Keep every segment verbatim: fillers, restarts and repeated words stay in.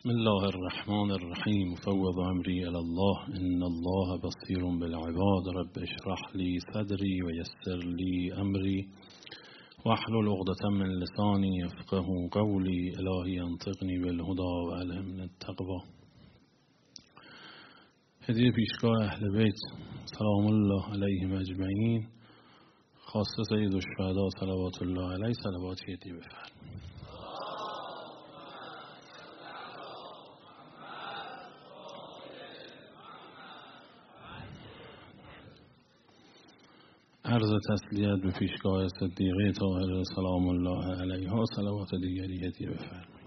بسم الله الرحمن الرحیم. فوض امری الی الله ان الله بصیر بالعباد. رب اشرح لی صدری و یسر لی امری واحلل عقدة من لسانی یفقهوا قولی. الهی انطقنی بالهدی و الهمنی التقوی. هدیه پیشگاه اهل بیت سلام الله علیهم اجمعین، خاصه سید الشهدا صلوات الله علیه صلواتی هدیه بفرمایید. عرض تسلیت به پیشگاه صدیقه طاهره سلام الله علیها صلوات دیگری هدیه بفرمایید.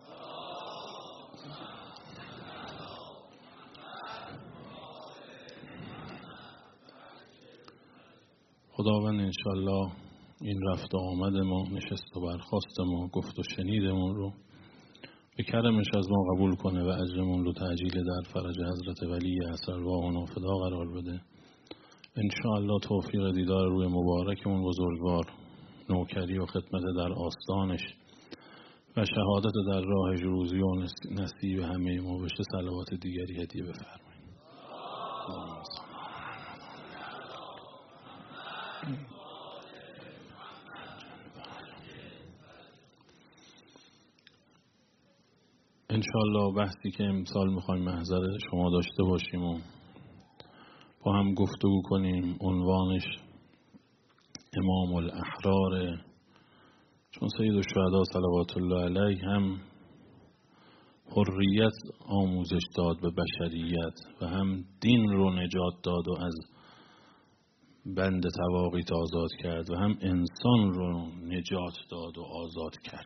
خداوند انشالله این رفت و آمد ما، نشست و برخاست ما، گفت و شنیدمون رو به کرمش از ما قبول کنه و اجرمون رو تعجیل در فرج حضرت ولی اسرواح و نافدا قرار بده. انشاءالله توفیق دیدار روی مبارکمون بزرگوار، نوکری و خدمت در آستانش و شهادت در راه جروزی و نصیب همه ما بشه صلوات دیگری هدیه بفرمایید. انشاءالله بحثی که امسال میخوایم محضر شما داشته باشیم و با هم گفتگو کنیم عنوانش امام الاحرار، چون سید الشهدا صلوات الله علیه هم حریت آموزش داد به بشریت و هم دین رو نجات داد و از بند تواقیت آزاد کرد و هم انسان رو نجات داد و آزاد کرد.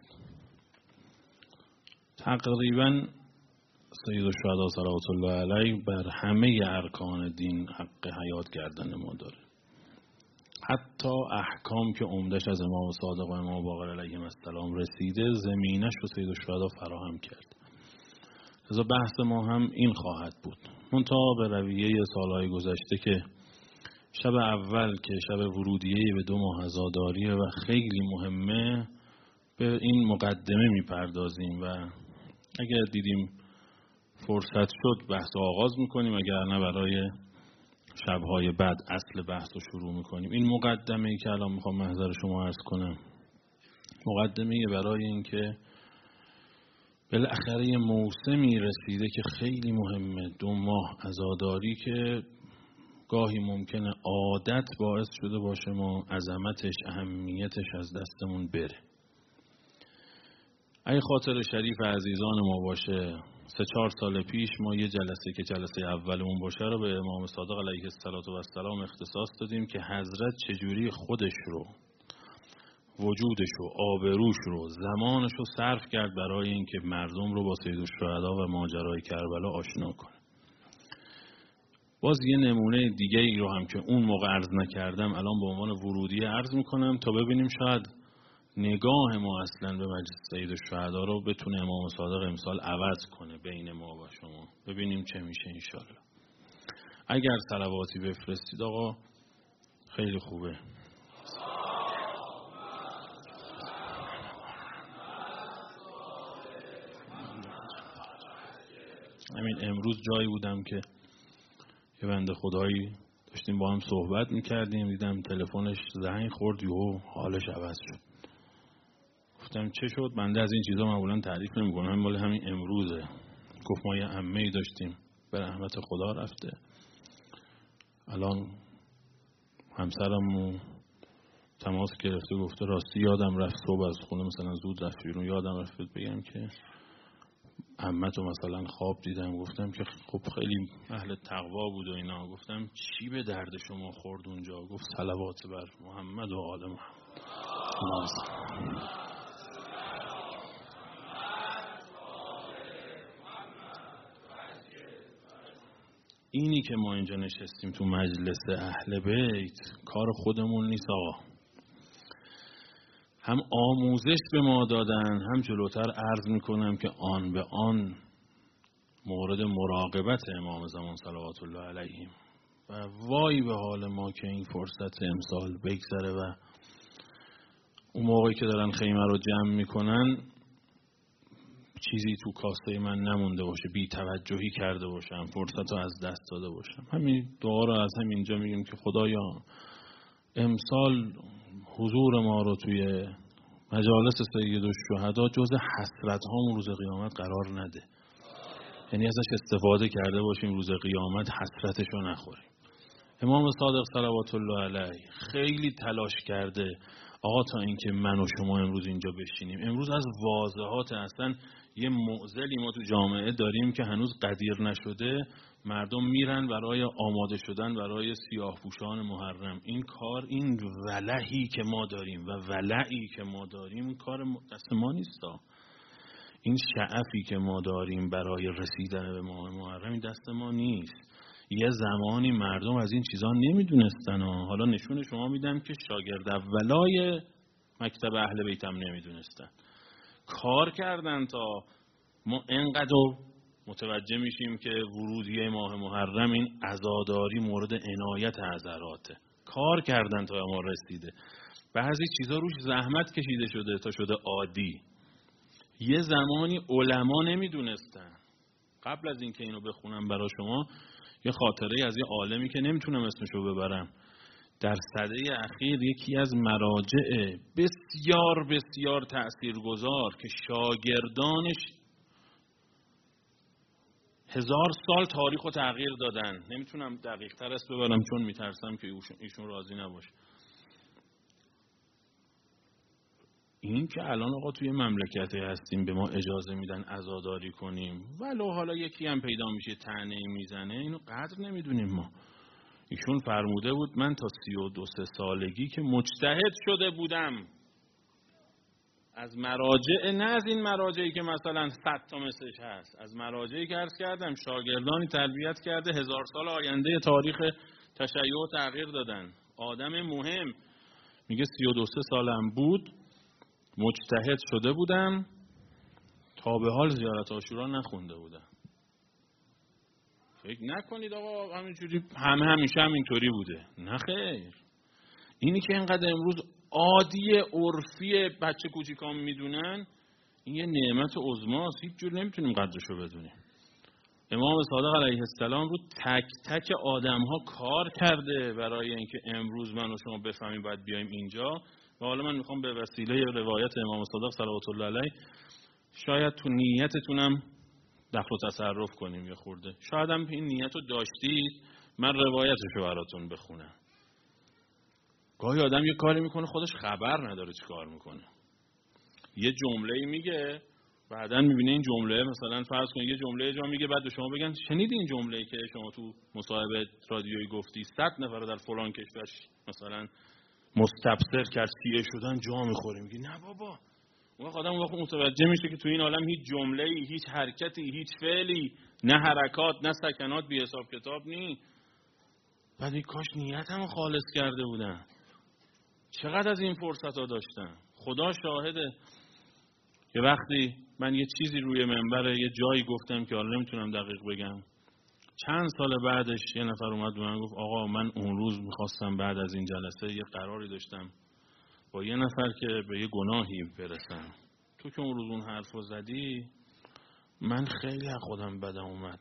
تقریبا سید الشهدا صلوات الله علیه بر همه ارکان دین حق حیات کردن ما داره. حتی احکام که عمدش از امام صادق و امام باقر علیهم السلام رسیده زمینش رو سید الشهدا فراهم کرد. لذا بحث ما هم این خواهد بود، منتها به رویه سالهای گذشته که شب اول که شب ورودیه به دو ماه عزاداریه و خیلی مهمه به این مقدمه میپردازیم و اگر دیدیم فرصت شد بحث آغاز میکنیم، اگر نه برای شبهای بعد اصل بحث رو شروع میکنیم. این مقدمه ای که الان میخوام محضر شما عرض کنم مقدمه ای برای این که بالاخره موسمی رسیده که خیلی مهمه، دو ماه عزاداری که گاهی ممکنه عادت باعث شده باشه ما عظمتش اهمیتش از دستمون بره. اگه خاطر شریف عزیزان ما باشه سه چهار سال پیش ما یه جلسه که جلسه اولمون باشه رو به امام صادق علیه السلام اختصاص دادیم که حضرت چجوری خودش رو، وجودش رو، آبروش رو، زمانش رو صرف کرد برای اینکه مردم رو با سید الشهدا و ماجرای کربلا آشنا کنه. باز یه نمونه دیگه ای رو هم که اون موقع عرض نکردم الان به عنوان ورودی عرض میکنم تا ببینیم شاید نگاه ما اصلا به مجلس سید الشهدا رو بتونه امام صادق امسال عوض کنه بین ما و شما. ببینیم چه میشه انشالله. اگر صلواتی بفرستید آقا خیلی خوبه. همین امروز جایی بودم که یه بنده خدایی داشتیم با هم صحبت میکردیم، دیدم تلفنش زنگ خورد یهو حالش عوض شد. گفتم چه شد؟ بنده از این چیزا معمولا تعریف نمی‌کنم، ولی همین امروزه. گفت ما یه عمه‌ای داشتیم به رحمت خدا رفته، الان همسرمو تماس گرفته گفته راستی یادم رفت صبح از خونه مثلا زود رفت بیرون، یادم رفت بگم که عمه‌تو مثلا خواب دیدم. گفتم که خب خیلی اهل تقوا بود و اینا. گفتم چی به درد شما خورد اونجا؟ گفت صلوات بر محمد و آل محمد. اینی که ما اینجا نشستیم تو مجلس اهل بیت کار خودمون نیست آقا. هم آموزش به ما دادن، هم جلوتر عرض میکنم که آن به آن مورد مراقبت امام زمان صلوات الله علیهم و وای به حال ما که این فرصت امسال بگذره و اون موقعی که دارن خیمه رو جمع میکنن چیزی تو کاسه من نمونده باشه، بی توجهی کرده باشم، فرصت رو از دست داده باشم. همین دعا رو از همینجا میگیم که خدایا امسال حضور ما رو توی مجالس سید الشهدا جز حسرت هامون روز قیامت قرار نده. یعنی ازش استفاده کرده باشیم روز قیامت حسرتش رو نخوریم. امام صادق صلوات الله علیه خیلی تلاش کرده آقا تا اینکه من و شما امروز اینجا بشینیم. امروز از واضحات اصلا یه معضلی ما تو جامعه داریم که هنوز قدیر نشده، مردم میرن برای آماده شدن برای سیاه پوشان محرم. این کار، این ولعی که ما داریم و ولعی که ما داریم کار دست ما نیستا. این شعفی که ما داریم برای رسیدن به ماه محرم این دست ما نیست. یه زمانی مردم از این چیزا نمیدونستن. حالا نشون شما میدم که شاگرد اولای مکتب اهل بیت هم نمیدونستن. کار کردن تا ما انقدر متوجه میشیم که ورودی ماه محرم این عزاداری مورد عنایت حضراته. کار کردن تا ما رسیده. بعضی چیزا روش زحمت کشیده شده تا شده عادی. یه زمانی علما نمیدونستن. قبل از اینکه اینو بخونم برای شما یه خاطره از یه عالمی که نمیتونم اسمشو ببرم، در سده اخیر یکی از مراجع بسیار بسیار تأثیرگذار که شاگردانش هزار سال تاریخ رو تغییر دادن، نمیتونم دقیق تر است ببرم چون میترسم که ایشون راضی نباشه. این که الان آقا توی مملکتی هستیم به ما اجازه میدن عزاداری کنیم، ولو حالا یکی هم پیدا میشه طعنه‌ای میزنه، اینو قدر نمیدونیم ما. ایشون فرموده بود من تا سی و دو سه سالگی که مجتهد شده بودم از مراجع، نه از این مراجعی که مثلا صد تا مثلش هست، از مراجعی که عرض کردم شاگردانی تربیت کرده هزار سال آینده تاریخ تشیع و تغییر دادن. آدم مهم میگه سی و دو سه سالم بود مجتهد شده بودم تا به حال زیارت عاشورا نخونده بودم. فکر نکنید آقا همینجوری همه همیشه همینطوری بوده. نه خیر. اینی که اینقدر امروز عادی عرفی بچه کوچیکام میدونن این یه نعمت عظماست، هیچ جور نمیتونیم قدرشو بدونیم. امام صادق علیه السلام رو تک تک آدم ها کار کرده برای اینکه امروز من و شما بفهمیم باید بیایم اینجا. و حالا من میخوام به وسیله روایت امام صادق صلوات الله علیه شاید تو نیتتونم دخل و تصرف کنیم یه خورده. شاید هم این نیت رو داشتید من روایتشو براتون بخونم. گاهی آدم یه کاری میکنه خودش خبر نداره چی کار میکنه. یه جمله‌ای میگه بعدن میبینه این جمله مثلا فرض کنید یه جمله جا میگه بعد به شما بگن شنیدی این جمله‌ای که شما تو مصاحبه رادیویی گفتی صد نفر در فلان کشور مثلا مستبصر کرد سیه شدن جا میخوره. میگه نه بابا. اون وقت آدم اون وقت متوجه میشه که تو این عالم هیچ جمله‌ای، هیچ حرکتی، هیچ فعلی، نه حرکات نه سکنات بی حساب کتاب نی. بعد این کاش نیتمو خالص کرده بودن. چقدر از این فرصت‌ها داشتم. خدا شاهده. یه وقتی من یه چیزی روی منبر یه جایی گفتم که حالا نمیتونم دقیق بگم. چند سال بعدش یه نفر اومد به من گفت آقا من اون روز میخواستم بعد از این جلسه یه قراری داشتم با یه نفر که به یه گناهی برسم. تو که اون روز اون حرف رو زدی من خیلی از خودم بدم اومد.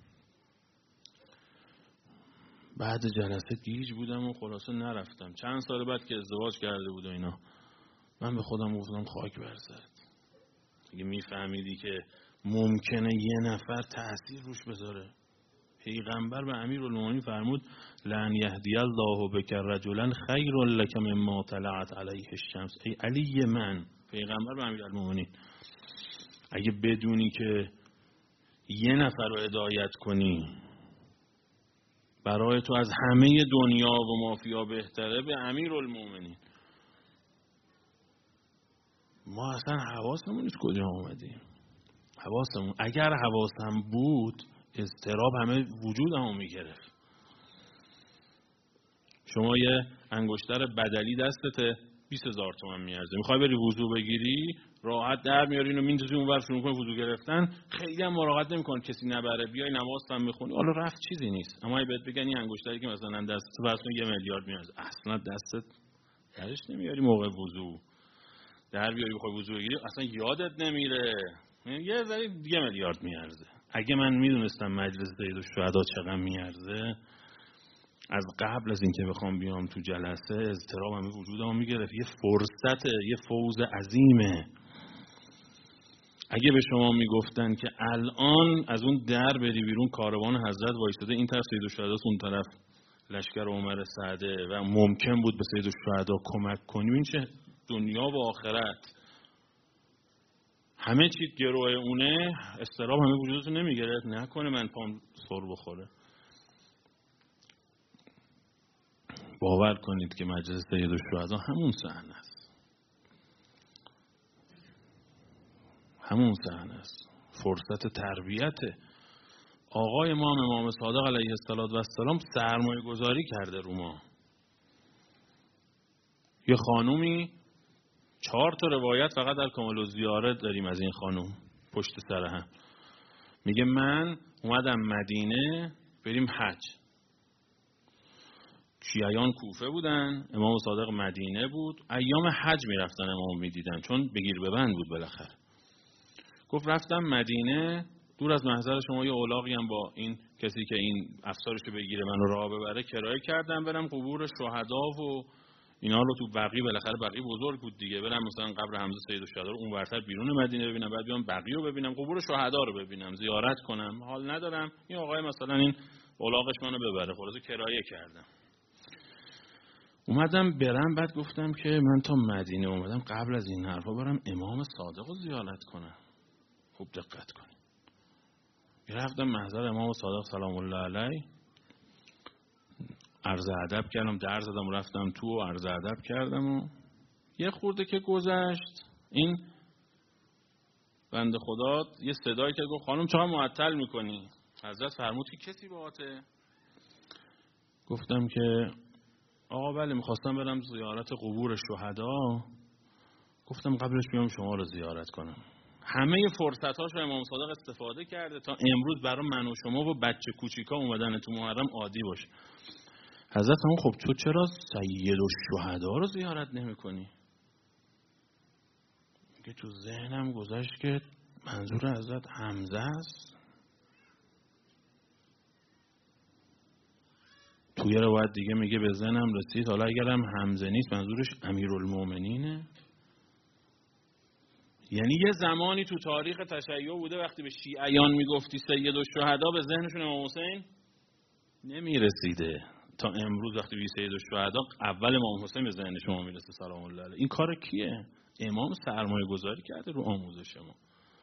بعد جلسه گیج بودم و خلاصه نرفتم. چند سال بعد که ازدواج کرده بود و اینا من به خودم گفتم خاک بر سرت. اگه میفهمیدی که ممکنه یه نفر تأثیر روش بذاره. پیغمبر به امیرالمومنین فرمود لن یهدی الله بک رجلا خیر لک مما طلعت علیه الشمس. ای علی من، پیغمبر به امیرالمومنین، اگه بدونی که یه نفر رو هدایت کنی برای تو از همه دنیا و مافیا بهتره به امیرالمومنین. ما اصلا حواسمون نیست کجا اومدیم. حواسمون اگر حواسم بود اضطراب همه وجودمو میگرفت. شما یه انگشتر بدلی دستته بیست هزار تومان میارزه، میخوای بری وضو بگیری راحت در میاری اینو میندازی اونور شروع کنی وضو گرفتن، خیلی هم مراقبت نمی‌کنی کسی نبره، بیای نماز هم میخونی حالا رفت چیزی نیست. اما اگه بهت بگن این انگشتری که مثلا دستت واسه یه میلیارد میارزه اصلا دستت درش نمیاری موقع وضو در بیاری بخوای وضو بگیری اصلا یادت نمیره. یه ذره یه میلیارد میارزه. اگه من میدونستم مجلس سید الشهدا چقدر میارزه، از قبل از اینکه بخوام بیام تو جلسه اضطراب همه وجودمو میگرفت. یه فرصت، یه فوز عظیمه. اگه به شما میگفتن که الان از اون در بری بیرون کاروان حضرت وایساده، این طرف سید الشهدا، اون طرف لشکر عمر سعده و ممکن بود به سید الشهدا کمک کنیم، این چه دنیا و آخرت، همه چی گروه اونه، استراب همه وجودتو نمیگرفت. نکنه من پام سر بخوره. باور کنید که مجلس سید الشهدا همون صحنه است، همون صحنه است. فرصت تربیت آقای ما امام صادق علیه السلام سرمایه گذاری کرده رو ما. یه خانومی، چهار تا روایت فقط در کمال الزیاره داریم از این خانوم پشت سر هم، میگه من اومدم مدینه بریم حج. شیعیان کوفه بودن، امام صادق مدینه بود، ایام حج میرفتن امام میدیدن چون بگیر ببند بود بالاخره. گفت رفتم مدینه، دور از محضر شما یه اولاغی هم با این کسی که این افسارشو بگیره منو راه ببره کرایه کردم برم قبور شهدا و اینا رو تو بقیع، بالاخره بقیع بزرگ بود دیگه، برم مثلا قبر حمزه سید الشهدا رو اونورتر بیرون مدینه ببینم، بعد بیام بقیع رو ببینم، قبور شهدا رو ببینم، زیارت کنم. حال ندارم این آقای مثلا این اولاغش منو ببره، خلاص کرایه کردم. اومدم برم، بعد گفتم که من تا مدینه اومدم قبل از این حرفا برم امام صادق رو زیارت کنم. خوب دقت کنید. رفتم محضر امام صادق سلام الله علیه، عرض ادب کردم، در زدم، رفتم تو و عرض ادب کردم و یه خورده که گذشت این بنده خدا یه صدایی که گفت خانم چقدر معطل میکنی؟ حضرت فرمود که کسی باهاته؟ گفتم که آقا بله میخواستم برم زیارت قبور شهدا. گفتم قبلش بیام شما رو زیارت کنم. همه فرصتاش رو امام صادق استفاده کرده تا امروز برای من و شما و بچه کوچیکا اومدن تو محرم عادی باشه. حضرت همون خب تو چرا سید الشهدا رو زیارت نمی کنی؟ که تو ذهنم گذشت که منظور حضرت حمزه است. تو یه روایت دیگه میگه به ذهنم رسید حالا اگرم حمزه نیست منظورش امیرالمومنینه. یعنی یه زمانی تو تاریخ تشیع بوده وقتی به شیعیان میگفتی سید الشهدا به ذهنشون امام حسین نمیرسیده، تا امروز وقتی به سید الشهدا اول امام حسین به ذهن شما میرسه سلام الله علیه. این کار کیه؟ امام سرمایه گذاری کرده رو آموزش ما.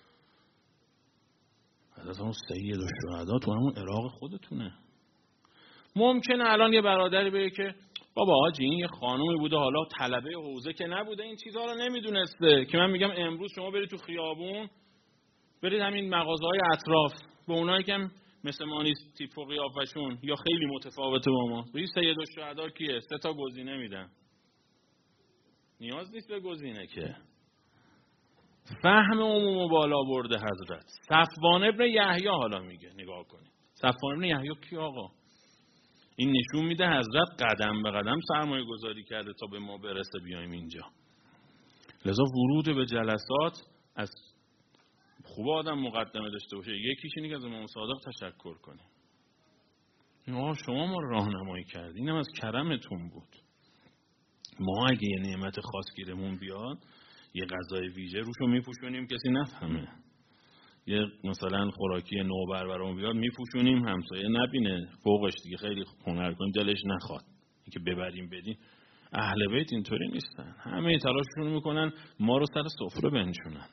حضرت اون سید الشهدا تو همون عراق خودتونه. ممکنه الان یه برادری بگه که بابا حاجی این یه خانومی بوده حالا طلبه حوزه که نبوده این چیزها رو نمیدونسته، که من میگم امروز شما برید تو خیابون، برید همین مغازه‌های اطراف، به اونایی که مثل ما نیست تیپ و قیافشون یا خیلی متفاوته با ما، بگید سید الشهدا کیه؟ سه تا گزینه میدن. نیاز نیست به گزینه که. فهم عموم بالا برده حضرت. صفوان ابن یحیی حالا میگه نگاه کنید. صفوان ابن یحیی کی آقا؟ این نشون میده حضرت قدم به قدم سرمایه گذاری کرده تا به ما برسه بیایم اینجا. لذا ورود به جلسات از خوب آدم مقدمه داشته باشه. یکیش اینه که از امام صادق تشکر کنیم. آقا شما ما راهنمایی کردی، اینم از کرمتون بود. ما اگه یه نعمت خاص گیرمون بیاد یه غذای ویژه روشو میپوشونیم کسی نفهمه. یه مثلا خوراکی نوبر برامون بیاد میپوشونیم همسایه نبینه، فوقش دیگه خیلی هنر کنیم دلش نخواد اینکه ببریم بدیم. اهل بیت اینطوری نیستن، همه تلاششون میکنن ما رو سر سفره بنشونن.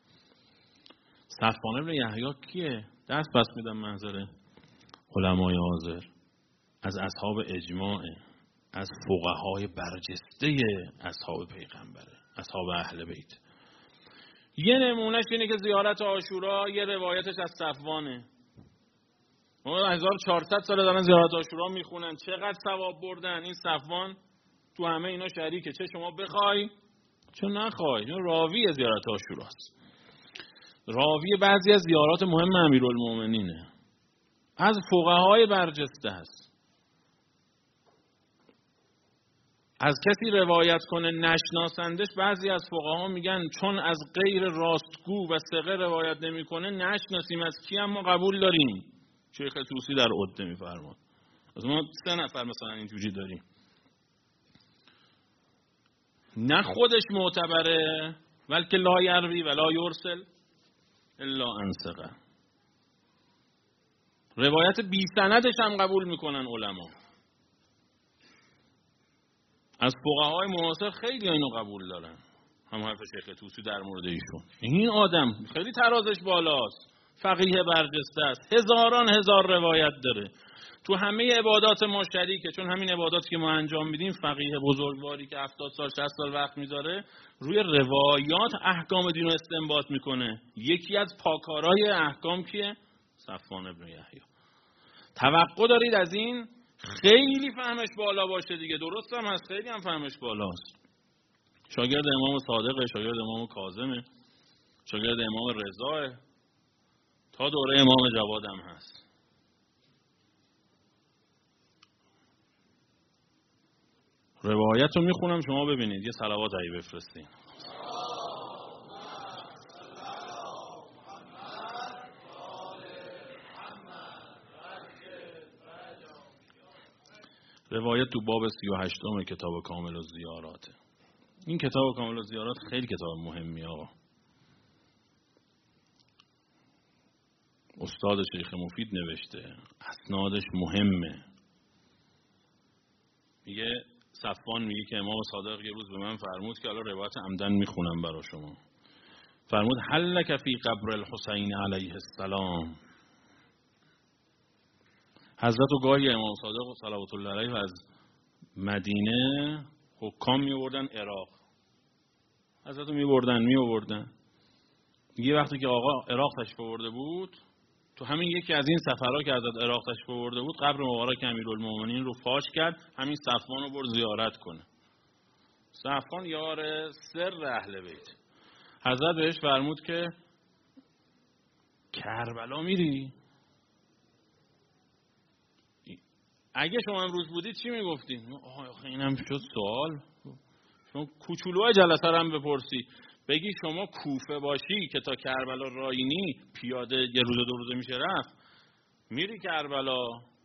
صفوان ابن یحیی کیه؟ دست بس میدم منظره علمای حاضر، از اصحاب اجماع، از فقهای برجسته اصحاب پیغمبره، اصحاب اهل بیت. یه نمونهش اینه که زیارت عاشورا یه روایتش از صفوانه. ما هزار و چهارصد سال دارن زیارت عاشورا میخونن، چقدر ثواب بردن. این صفوان تو همه اینا شریکه، چه شما بخوای چه نخوای. این راوی زیارت عاشوراست، راوی بعضی از زیارات مهم امیرالمومنینه، از فقهای برجسته است. از کسی روایت کنه نشناسندش، بعضی از فقها میگن چون از غیر راستگو و ثقه روایت نمیکنه نشناسیم از کی هم ما قبول داریم. شیخ طوسی در عده میفرماد از ما سه نفر مثلا اینجوری داریم، نه خودش معتبره بلکه لا یروی ولا یرسل الا عن ثقه. روایت بی سندش هم قبول میکنن علما. از فقهای معاصر خیلی اینو قبول دارن، هم حرف شیخ طوسی در مورد ایشون. این آدم خیلی ترازش بالاست، فقیه برجسته است، هزاران هزار روایت داره، تو همه عبادات ما شریکه، چون همین عباداتی که ما انجام میدیم فقیه بزرگواری که هفتاد سال شصت سال وقت میذاره روی روایات احکام دین رو استنباط میکنه. یکی از پاکارای احکام کیه؟ صفوان ابن یحیی. توقع دارید از این خیلی فهمش بالا باشه دیگه. درست هم هست، خیلی هم فهمش بالاست. شاگرد امام صادقه، شاگرد امام کاظمه، شاگرد امام رضاه، تا دوره امام جواد هم هست. روایت رو میخونم شما ببینید، یه صلوات علی بفرستین. روایت تو باب سی و هشتم کتاب کامل الزیاراته. این کتاب کامل الزیارات خیلی کتاب مهمی آقا. استاد شیخ مفید نوشته، اسنادش مهمه. میگه صفوان میگه که امام صادق یه روز به من فرمود که الان روایت عمدن میخونم برای شما. فرمود هل لک فی قبر الحسین علیه السلام. حضرت و گاهی امام صادق و صلوات الله علیه از مدینه حکام میوردن عراق. حضرت رو میبردن میوردن. یه وقتی که آقا عراق تشریف آورده بود، تو همین یکی از این سفرها که حضرت عراق تشریف آورده بود، قبر مبارک امیرالمومنین رو فاش کرد، همین صفوان رو برد زیارت کنه. صفوان یار سر اهل بیت. حضرت بهش فرمود که کربلا میری؟ اگه شما امروز بودید چی میگفتید؟ آخه اینم شد سوال. شما کوچولوهای جلسه رو هم بپرسی، بگی شما کوفه باشی که تا کربلا راینی پیاده یه روز دو روزه میشه رفت، میری کربلا.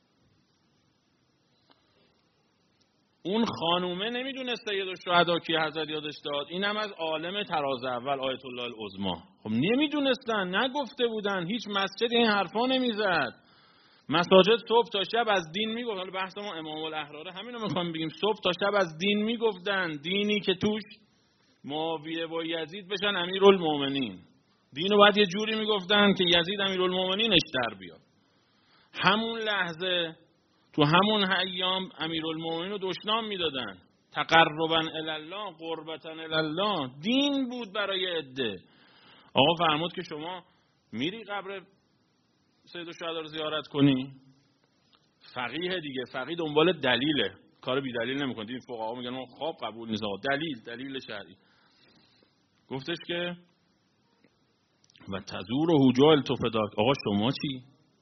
اون خانومه نمیدونه سید الشهدا کی حضرت یادش داد، اینم از عالم طراز اول آیت الله العظما. خب نمیدونستن، نگفته بودن، هیچ مسجد این حرفا نمیزد. مساجد صبح تا شب از دین میگفت. حالا بحث ما امام الاحرار همینو میخوام بگیم، صبح تا شب از دین میگفتن، دینی که توش معاویه و یزید بشن امیرالمومنین. دینو باید یه جوری میگفتن که یزید امیرالمومنینش در بیاد. همون لحظه تو همون ایام امیرالمومنین رو دشنام میدادن. تقربا الی الله، قربتا الی الله، دین بود برای عده. آقا فرمود که شما میری قبر سید الشهدا رو زیارت کنی؟ فقیه دیگه، فقیه دنبال دلیله، کار بی دلیل نمیکنه. این فقها میگن ما خواب قبول نیست، دلیل دلیل شرعی. گفتش که و تزور و حجال تو فداک. آقا شما چی؟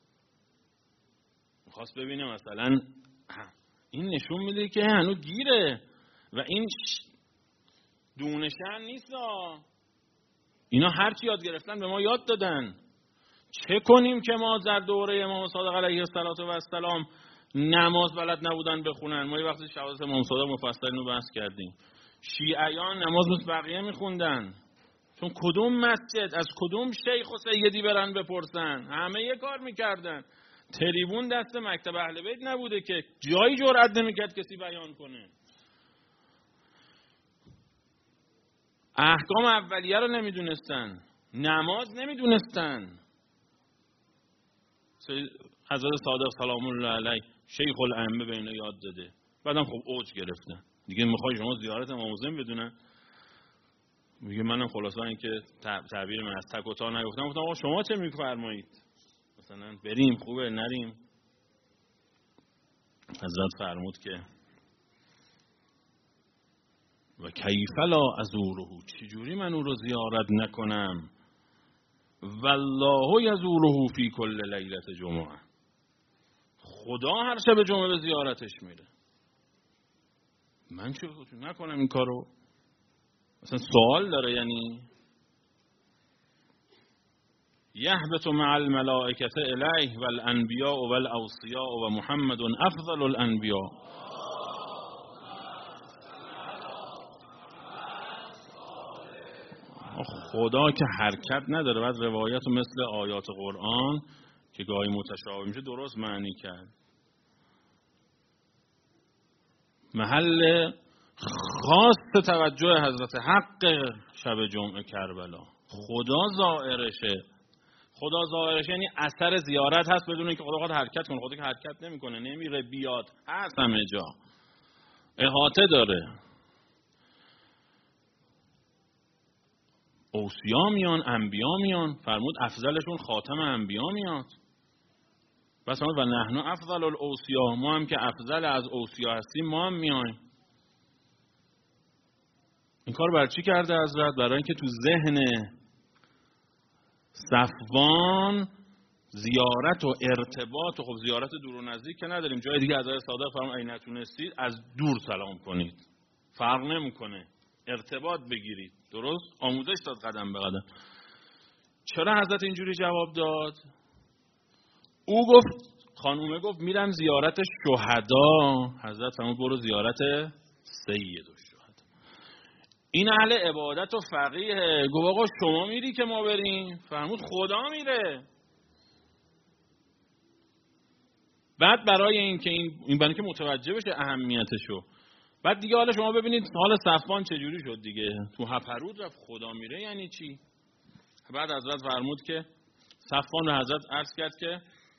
میخواست ببینه مثلا این نشون میده که هنوز گیره و این دونشن نیست. اینا هرچی یاد گرفتن به ما یاد دادن. چه کنیم که ما در دوره امام صادق علیه السلام نماز بلد نبودن بخونن؟ ما یه وقتی شهادت امام صادق مفصل اینو بحث کردیم. شیعیان نماز مثل بقیه میخوندن، چون کدوم مسجد از کدوم شیخ و سیدی برن بپرسن؟ همه یه کار میکردن. تریبون دست مکتب اهل بیت نبوده که جایی جرئت نمیکرد کسی بیان کنه. احکام اولیه رو نمیدونستن، نماز نمیدونستن. حضرت صادق سلام الله علیه شیخ الائمه به اینا یاد داده. بعدم خب اوج گرفتن دیگه. میخوای شما زیارت امام حسین بدونن؟ میگه منم خلاصا این که تعبیر من از تک و تا نگفتم. گفتم آقا شما چه میفرمایید؟ مثلا بریم خوبه نریم؟ حضرت فرمود که و کیف لا ازوره، چجوری من او رو زیارت نکنم؟ والله یزوره فی کل لیلت جمعه، خدا هر شب جمعه به زیارتش میره. من چه نکنم این کارو؟ اصلا سوال داره. یعنی یهبط مع الملائکه الیه و الانبیاء و الاوصیاء و محمد افضل الانبیاء. خدا که حرکت نداره، بعد روایت مثل آیات قرآن که گاهی متشابه میشه درست معنی کرد. محل خاص توجه حضرت حق شب جمعه کربلا خدا زائرشه. خدا زائرشه یعنی اثر زیارت هست بدون اینکه خدا خود حرکت کنه. خدا که حرکت نمیکنه، نمیره بیاد، هست همه جا، احاطه داره. اوصیا میان، انبیا میان، فرمود افضلشون خاتم انبیا میاد. بس و نحن افضل الاوصیا، ما هم که افضل از اوصیا هستیم ما هم میایم. این کار برای چی کرده حضرت؟ برای اینکه تو ذهن صفوان زیارت و ارتباط و خب زیارت دور و نزدیک که نداریم، جای دیگه از صادق فرمود اگه نتونستید از دور سلام کنید، فرق نمیکنه، ارتباط بگیرید. درست آموزش داد قدم به قدم. چرا حضرت اینجوری جواب داد؟ او گفت، خانومه گفت میرم زیارت شهدا. حضرت فرمود برو زیارت سید الشهدا. این اهل عبادت و فقیه. گفت آقا شما میری که ما بریم؟ فرمود خدا میره. بعد برای این که این این برای که متوجه بشه اهمیتشو، بعد دیگه حالا شما ببینید حال صفوان چجوری شد دیگه. تو هپرود رفت خدا میره یعنی چی؟ بعد حضرت فرمود که صفوان به حضرت عرض کرد که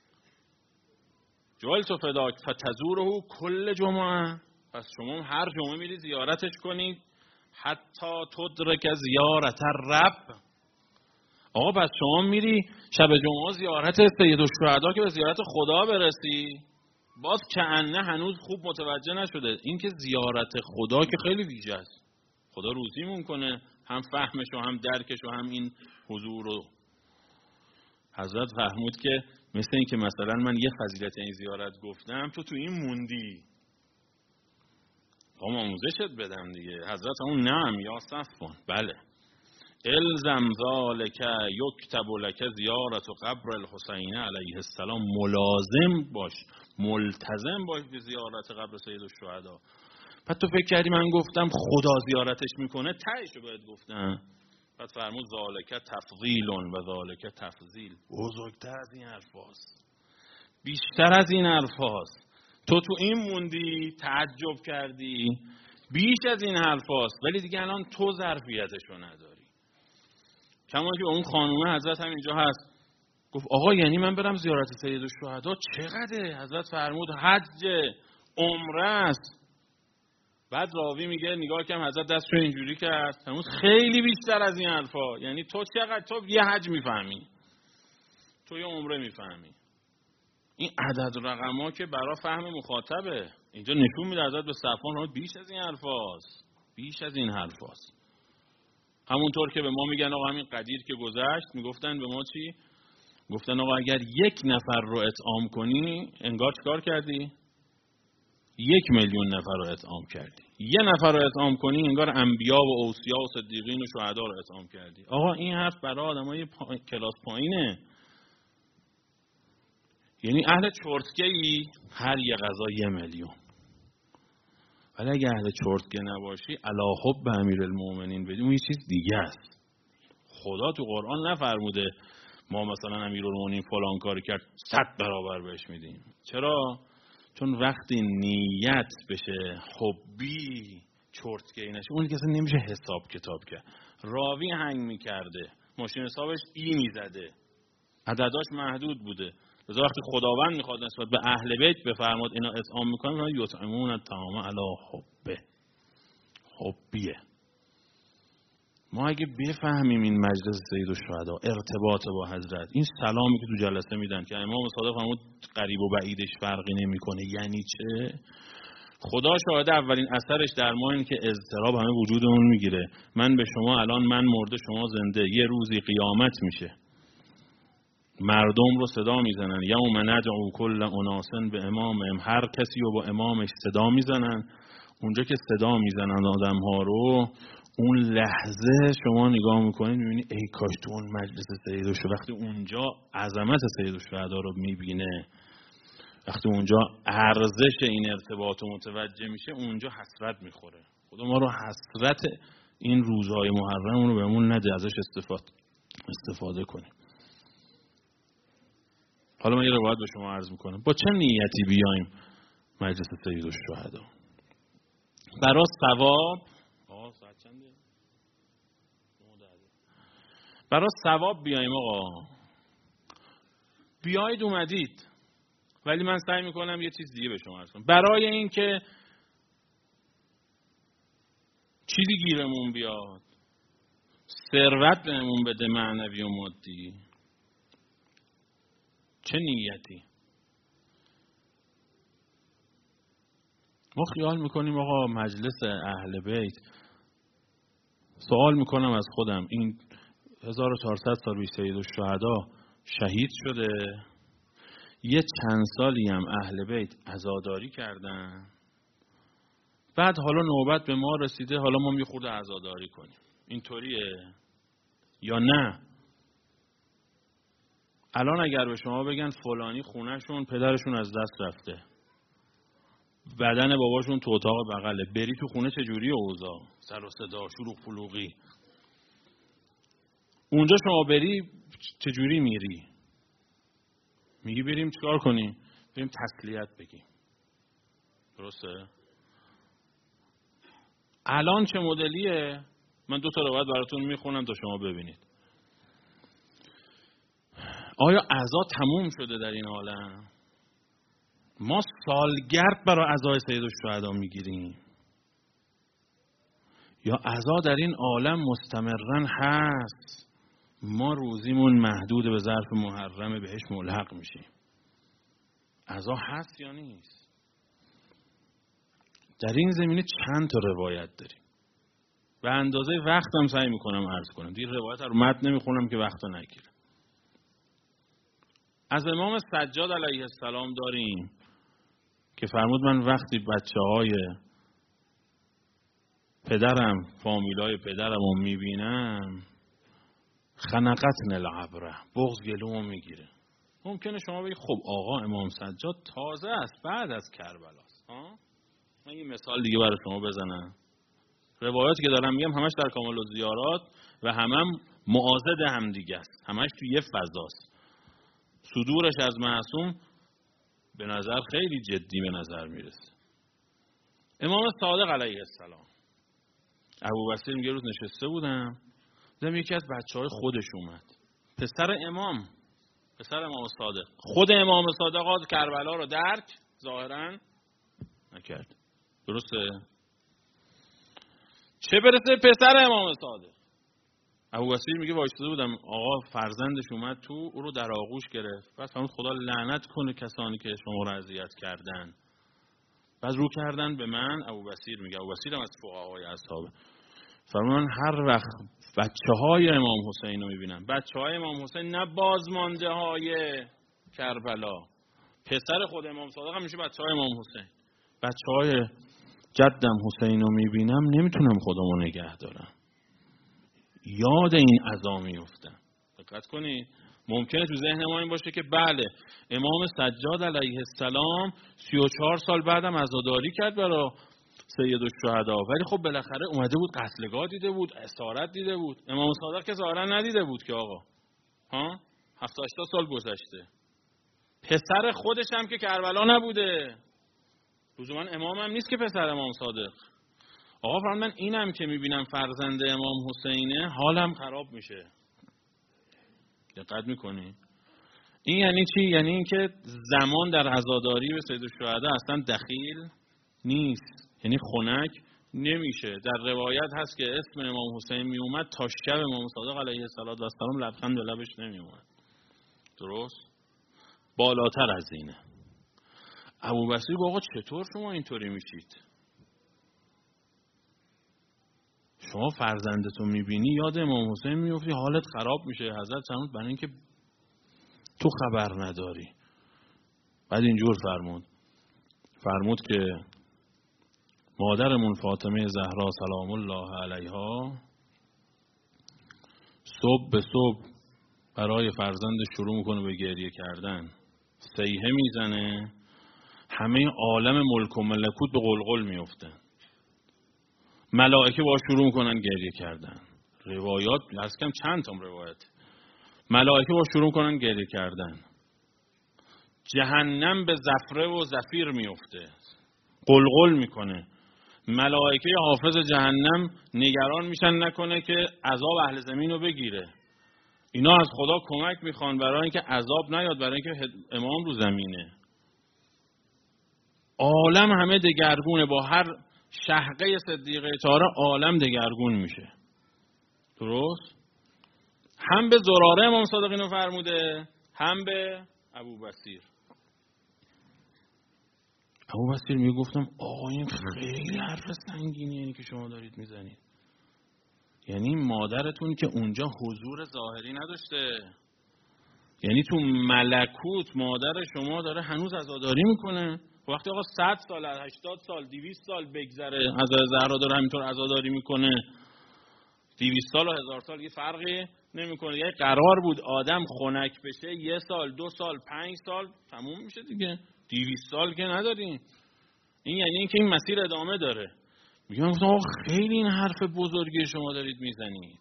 جعلت فداک فتزوره کل جمعه، پس شما هر جمعه میری زیارتش کنید حتی تدرک زیارت رب. آقا پس شما میری شب جمعه زیارت سید الشهدا که به زیارت خدا برسی. باز کأنه هنوز خوب متوجه نشده این که زیارت خدا که خیلی ویژه است. خدا روزیمون کنه، هم فهمش و هم درکش و هم این حضور رو. حضرت فهمود که مثل این که مثلا من یه فضیلت این زیارت گفتم تو تو این موندی، با آموزشت بدم دیگه. حضرت همون نعم یا صفوان، بله الزم ذالک یکتب لک زیارت قبر الحسین علیه السلام، ملازم باش، ملتزم باش به زیارت قبر سید الشهدا. بعد تو فکر کردی من گفتم خدا زیارتش میکنه، تهشو باید گفتم. بعد فرمود ذالک تفضیل و ذالک تفضیل، بزرگتر از این حرفاست، بیشتر از این حرفاست. تو تو این موندی، تعجب کردی، بیش از این حرفاست، ولی دیگه الان تو ظرفیتشو نداری. کما که اون خانومه حضرت هم اینجا هست، گفت آقا یعنی من برم زیارت سید الشهدا چقدره؟ حضرت فرمود حج، عمره است. بعد راوی میگه نگاه کردم حضرت دستشو اینجوری کرد، فرمود خیلی بیشتر از این حرفا. یعنی تو چقدر؟ تو یه حج میفهمی، تو یه عمره میفهمی. این عدد رقم‌ها که برای فهم مخاطبه. اینجا نشون میده حضرت به صفوان بیش از این حرفاست، بیش از این حرفاست. همونطور که به ما میگن آقا همین قدیر که گذشت، میگفتن به ما چی؟ گفتن آقا اگر یک نفر رو اطعام کنی انگار چیکار کردی؟ یک میلیون نفر رو اطعام کردی. یه نفر رو اطعام کنی انگار انبیا و اوصیا و صدیقین و شهدا رو اطعام کردی. آقا این حرف برای آدمای پا... کلاس پایینه. یعنی اهل چرتگه‌ای هر یه غذا یه میلیون. ولی اگه اهل چرتگه نباشی الا حب امیرالمومنین بدون یه چیز دیگه است. خدا تو قرآن نفرموده ما مثلا امیرالمومنین فلان کاری کرد صد برابر بهش میدیم. چرا؟ چون وقتی نیت بشه حبی چرتگه‌ای نشه، اون کسی نمیشه حساب کتاب کرد. راوی هنگ میکرده، ماشین حسابش ای میزده، عدداش محدود بوده. لذا وقتی خداوند میخواد نسبت به اهل بیت بفرماد اینا اطعام میکنن، یطعمون الطعام علی حبه، حبیه. ما اگه بفهمیم این مجلس سید الشهدا ارتباط با حضرت، این سلامی که تو جلسه میدن که امام صادق فرمود قریب و بعیدش فرقی نمیکنه، یعنی چه؟ خدا شاهد اولین اثرش در ما این که اضطراب همه وجودمون میگیره. من به شما الان من مرده شما زنده، یه روزی قیامت میشه مردم رو صدا میزنن یوم ندعو کل اناس به امامهم، هر کسی رو با امامش صدا میزنن. اونجا که صدا میزنن آدم ها رو، اون لحظه شما نگاه میکنید میبینید ای کاش تو اون مجلس سید الشهدا، وقتی اونجا عظمت سید الشهدا رو میبینه، وقتی اونجا ارزش این ارتباط رو متوجه میشه، اونجا حسرت میخوره. خدا ما رو حسرت این روزهای محرم رو بهمون نده، ازش استفاده استفاده کنیم. حالا من یه روایت به شما عرض میکنم. با چه نیتی بیایم مجلس سید الشهدا؟ برای ثواب، آقا ساعت چنده؟ برای ثواب بیایم آقا. بیایید اومدید، ولی من سعی میکنم یه چیز دیگه به شما عرض کنم. برای این که چیزی گیرمون بیاد، ثروت بهمون بده معنوی و مادی، چه نیتی؟ ما خیال میکنیم آقا مجلس اهل بیت، سوال میکنم از خودم، این هزار و چهارصد سال پیش سید الشهدا شهید شده، یه چند سالی هم اهل بیت عزاداری کردن، بعد حالا نوبت به ما رسیده، حالا ما میخورده عزاداری کنیم، اینطوریه یا نه؟ الان اگر به شما بگن فلانی خونهشون پدرشون از دست رفته، بدن باباشون تو اتاق بغله، بری تو خونه چجوری اوضاع؟ سر و صدا، شلوغ پلوغی. اونجا شما بری چجوری میری؟ میگی بریم چیکار کنیم؟ بریم تسلیت بگیم. درسته؟ الان چه مدلیه؟ من دو تا روایت براتون میخونم تا شما ببینید. آیا عزا تموم شده در این عالم؟ ما سالگرد برای عزای سید الشهدا میگیریم یا عزا در این عالم مستمرن هست؟ ما روزیمون محدود به ظرف محرم بهش ملحق میشیم. عزا هست یا نیست؟ در این زمینه چند تا روایت داریم. به اندازه وقتم سعی میکنم عرض کنم. دیگه روایت رو متن نمیخونم که وقتو نگیره. از امام سجاد علیه السلام داریم که فرمود من وقتی بچه های پدرم، فامیلای پدرم رو میبینم، خنقتن العبره، بغض گلومو میگیره. ممکنه شما بگید خب آقا امام سجاد تازه است، بعد از کربلاست. ها؟ من یه مثال دیگه برای شما بزنم. روایاتی که دارم میگم همش در کامل الزیارات و همم معاضد هم دیگه است. همش تو یه فضاست. صدورش از معصوم به نظر خیلی جدی به نظر میرسه. امام صادق علیه السلام، ابوبصیر میگه روز نشسته بودم، دیدم یکی از بچهای خودش اومد، پسر امام، پسر امام صادق، خود امام صادق کربلا رو درک ظاهرا نکرد. درسته؟ چه برسه پسر امام صادق. ابوبصیر میگه وایساده بودم، آقا فرزندش اومد تو، او رو در آغوش گرفت. بعد فرمود خدا لعنت کنه کسانی که شما رو اذیت کردن. بعد رو کردن به من. ابوبصیر میگه، ابوبصیر هم از فقهای اصحابه، فرمان هر وقت بچه های امام حسین رو میبینم، بچه های امام حسین نه بازمانده های کربلا، پسر خود امام صادق هم میشه بچه های امام حسین، بچه های جدم حسین رو میبینم نمیتونم خودمو نگه دارم، یاد این عزا میفتم. دقت کنید، ممکنه تو ذهن ما این باشه که بله امام سجاد علیه السلام سی و چهار سال بعدم عزاداری کرد برای سید الشهدا، ولی خب بالاخره اومده بود قتلگاه دیده بود، اسارت دیده بود. امام صادق که ظاهرا ندیده بود که آقا، ها هفتاد هشتاد سال گذشته. پسر خودش هم که کربلا نبوده، لزوما امام هم نیست که پسر امام صادق. آقا فرمان من اینم که میبینم فرزند امام حسینه حالم خراب میشه. دقت میکنی؟ این یعنی چی؟ یعنی اینکه زمان در عزاداری به سید الشهدا اصلا دخیل نیست، یعنی خنک نمیشه. در روایت هست که اسم امام حسین می اومد تا شب امام صادق علیه السلام لبخند به لبش نمی اومد. درست؟ بالاتر از اینه. ابوبصیر گفت آقا چطور شما اینطوری میشید؟ شما فرزندتو میبینی یاد امام حسین میفتی، حالت خراب میشه. حضرت فرمود برای اینکه تو خبر نداری. بعد اینجور فرمود فرمود که مادرمون فاطمه زهرا سلام الله علیها صبح به صبح برای فرزندش شروع میکنه به گریه کردن، صیحه میزنه، همه عالم ملک و ملکوت به قلقل میفته، ملائکه با شروع میکنن گریه کردن. روایات از کم چند تا روایت، ملائکه با شروع میکنن گریه کردن، جهنم به زفره و زفیر میفته، قلقل میکنه، ملائکه حافظ جهنم نگران میشن نکنه که عذاب اهل زمین رو بگیره. اینا از خدا کمک میخوان برای اینکه عذاب نیاد، برای اینکه امام رو زمینه. عالم همه دگرگونه، با هر شهقه صدیقه طاهره عالم دگرگون میشه. درست؟ هم به زراره امام صادق اینو فرموده، هم به ابوبصیر. ابوبصیر میگفتم آقا این خیلی حرف سنگینی یعنی که شما دارید میزنید. یعنی مادرتون که اونجا حضور ظاهری نداشته، یعنی تو ملکوت مادر شما داره هنوز عزاداری میکنه. وقتی آقا صد سال، هشتاد سال، دویست سال بگذره حضرت زهرا داره همینطور عزاداری میکنه، دویست سال و هزار سال یه فرقی نمیکنه. یه قرار بود آدم خنک بشه یه سال، دو سال، پنج سال تموم میشه دیگه، دویست سال که نداریم. این یعنی اینکه این مسیر ادامه داره. میگم آقا خیلی این حرف بزرگی شما دارید میزنید.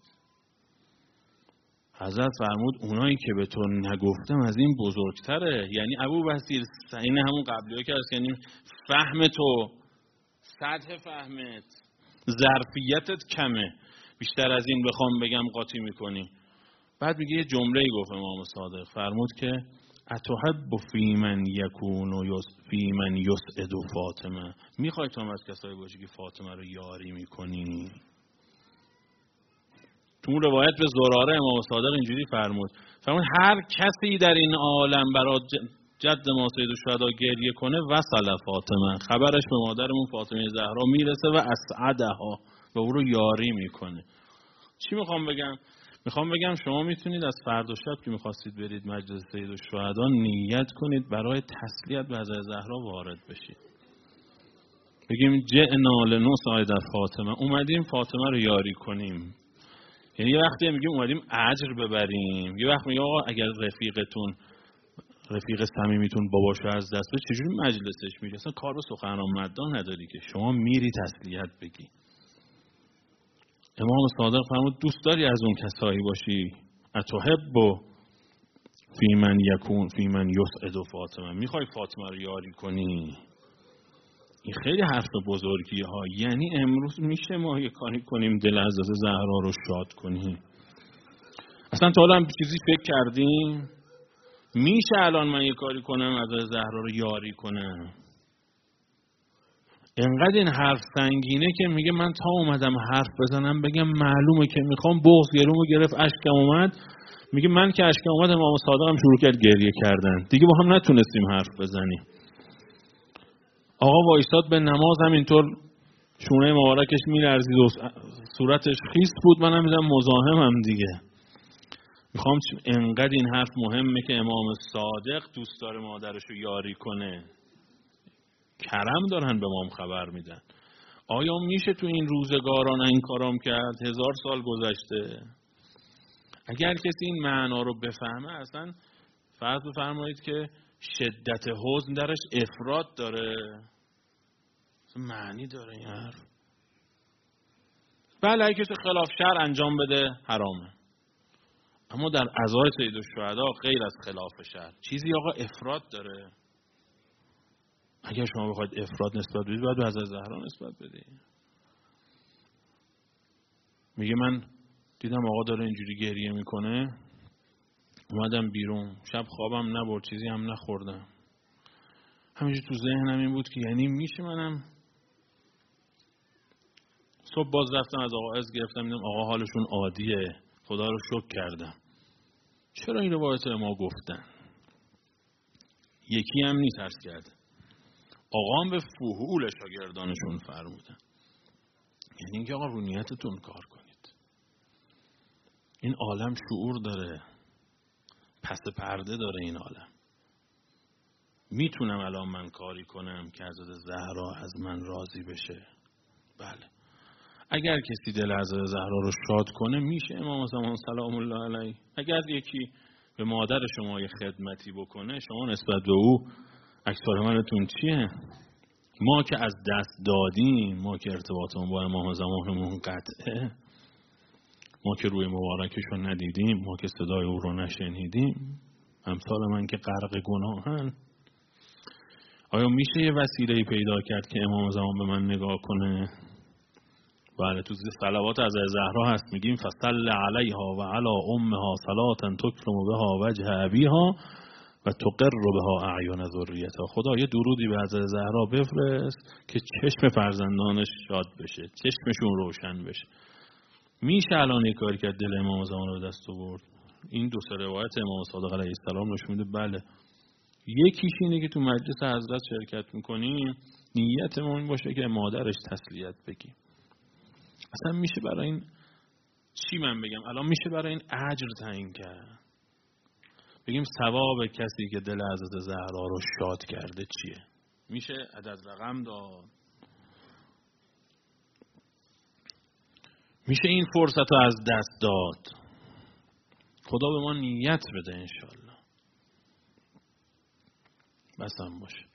حضرت فرمود اونایی که به تو نگفتم از این بزرگتره. یعنی ابوبصیر این همون قبلیه که هست، یعنی فهم تو، سطح فهمت، ظرفیتت کمه، بیشتر از این بخوام بگم قاطی میکنی. بعد میگه یه جمله‌ای گفت امام صادق، فرمود که اتحب فی من یکون و فی من یسعد فاطمه. میخوای تو هم از کسایی باشی که فاطمه رو یاری میکنی؟ تو اون روایت به زراره امام صادق اینجوری فرمود، فرمود هر کسی در این عالم برای جد ما سید الشهدا گریه کنه وصل فاطمه، خبرش به مادرمون فاطمه زهرا میرسه و اسعدها، و او رو یاری میکنه. چی میخوام بگم؟ میخوام بگم شما میتونید از فردا شب که میخواستید برید مجلس سید الشهدا نیت کنید برای تسلیت به حضرت زهرا وارد بشید. بگیم جئنا لنسعد فاطمه، اومدیم فاطمه رو یاری کنیم. یعنی یه وقتی میگیم اومدیم اجر ببریم، یه وقت میگه آقا اگر رفیقتون، رفیق صمیمیتون باباشو از دست بده چجوری مجلسش میری؟ اصلا کار به سخن آمدان نداری که، شما میری تسلیت بگی. امام صادق فرمود دوست داری از اون کسایی باشی اتحب فی من یکون فی من یسعد فاطمه، میخوای فاطمه رو یاری کنی؟ این خیلی حرف بزرگی ها. یعنی امروز میشه ما یه کاری کنیم دل حضرت زهرا رو شاد کنیم؟ اصلا تا حالا هم چیزی فکر کردیم؟ میشه الان من یه کاری کنم حضرت زهرا رو یاری کنم؟ انقدر این حرف سنگینه که میگه من تا اومدم حرف بزنم بگم معلومه که میخوام، بغض گلومو گرفت، اشکم اومد. میگه من که اشکم اومد امام صادق هم شروع کرد گریه کردن، دیگه با هم نتونستیم حرف بزنیم. آقا وایساد به نماز هم اینطور شونه مبارکش میلرزید و صورتش خیس بود، منم میدم مزاحمم دیگه. میخوام انقدر این حرف مهمه که امام صادق دوست داره مادرش رو یاری کنه، کرم دارن به ما خبر میدن. آیا میشه تو این روزگاران این کارام کرد؟ هزار سال گذشته. اگر کسی این معنا رو بفهمه اصلا فرض بفرمایید که شدت حزن درش افراط داره، معنی داره این حرف. بله اگه کسی خلاف شرع انجام بده حرامه، اما در عزای سید الشهدا غیر از خلاف شرع چیزی آقا افراط داره. اگر شما بخواید افراط نسبت بدید باید به حضرت زهرا نسبت بدید. میگه من دیدم آقا داره اینجوری گریه میکنه، اومدم بیرون، شب خوابم نبرد، چیزی هم نخوردم، همینجور تو ذهنم این بود که یعنی میشه منم. صبح باز رفتم از آقا از گرفتم، دیدم آقا حالشون عادیه، خدا رو شکر کردم. چرا این روایت ما گفتن؟ یکی هم نیست عرض کرده، آقا هم به فحول شاگردانشون فرمودن، یعنی اینکه آقا رو نیتتون کار کنید. این عالم شعور داره، پس پرده داره این عالم. میتونم الان من کاری کنم که حضرت زهرا از من راضی بشه؟ بله. اگر کسی دل حضرت زهرا رو شاد کنه میشه امام زمان سلام الله علیه. اگر یکی به مادر شما یه خدمتی بکنه شما نسبت به او عکس العملتون چیه؟ ما که از دست دادیم، ما که ارتباطمون با امام زمانمون قطعه، ما که روی مبارکش رو ندیدیم، ما که صدای او رو نشنیدیم، امثال من که غرق گناهن، آیا میشه یه وسیله‌ای پیدا کرد که امام زمان به من نگاه کنه؟ بله، تو صلوات از زهرا هست، میگیم فصل علیها و علی امها صلاة تکرم بها وجه ابیها و تقر بها اعین ذریتها. خدا یه درودی به حضرت زهرا بفرست که چشم فرزندانش شاد بشه، چشمشون روشن بشه. میشه الان یک کاری کرد دل امام زمان رو دست آورد؟ این دو سه روایت امام صادق علیه السلام نشون میده بله. یکیش اینه که تو مجلس حضرت شرکت میکنیم نیتمون این باشه که مادرش تسلیت بگیم. اصلا میشه برای این چی من بگم الان میشه برای این اجر تعیین کرد، بگیم ثواب کسی که دل حضرت زهرا رو شاد کرده چیه؟ میشه عدد رقم داد؟ میشه این فرصت رو از دست داد؟ خدا به ما نیت بده انشالله. بس هم باشه.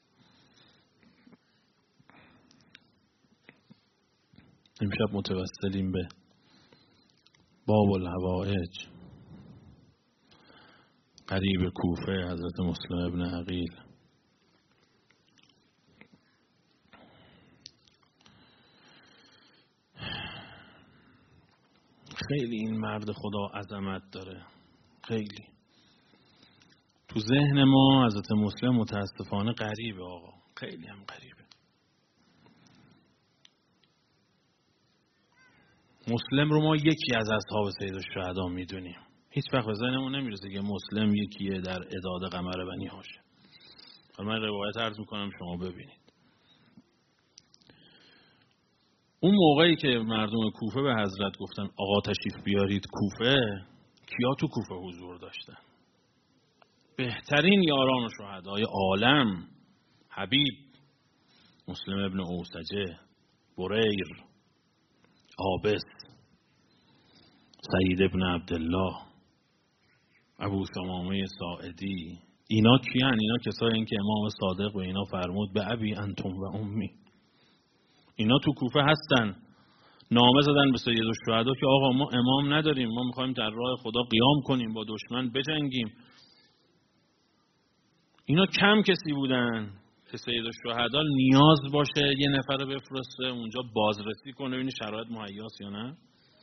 امشب متوسلیم به باب الحوائج قریب کوفه حضرت مسلم ابن عقیل. خیلی این مرد خدا عظمت داره، خیلی تو ذهن ما حضرت مسلم متاسفانه غریبه آقا، خیلی هم غریبه. مسلم رو ما یکی از اصحاب سید الشهدا میدونیم، هیچ وقت به ذهنمون نمیرسه که مسلم یکیه در اعداد قمر بنی هاشم. حالا من روایت عرض میکنم شما ببینید. اون موقعی که مردم کوفه به حضرت گفتن آقا تشریف بیارید کوفه، کیا تو کوفه حضور داشتن؟ بهترین یاران و شهدای عالم، حبیب، مسلم ابن اوسجه، بریر، عابس، سعید ابن عبدالله، ابو ثمامه ساعدی. اینا کیان؟ اینا کسایی این که امام صادق و اینا فرمود به ابی انتم و امی. اینا تو کوفه هستن، نامه زدن به سید الشهدا که آقا ما امام نداریم، ما میخوایم در راه خدا قیام کنیم، با دشمن بجنگیم. اینا کم کسی بودن که سید الشهدا نیاز باشه یه نفر بفرسته اونجا بازرسی کنه ببینی شرایط مهیاست یا نه.